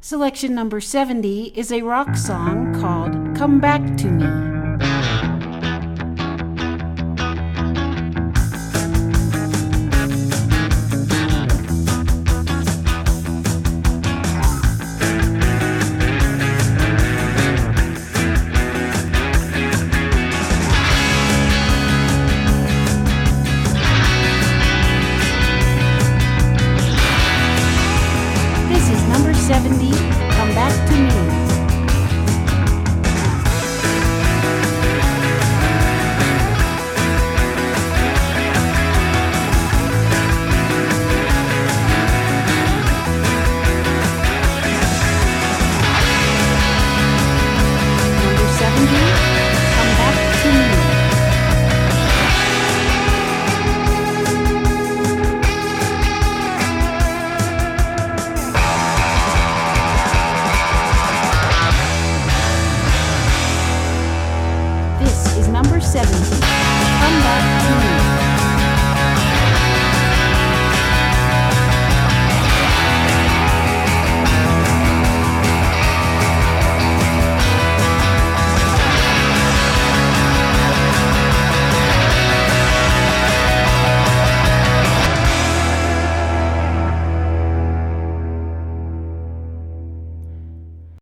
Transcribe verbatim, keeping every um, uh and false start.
Selection number seventy is a rock song called Come Back to Me. seventy, Come Back to Me. Number seventy, Come Back to Me. Number seventy, Come Back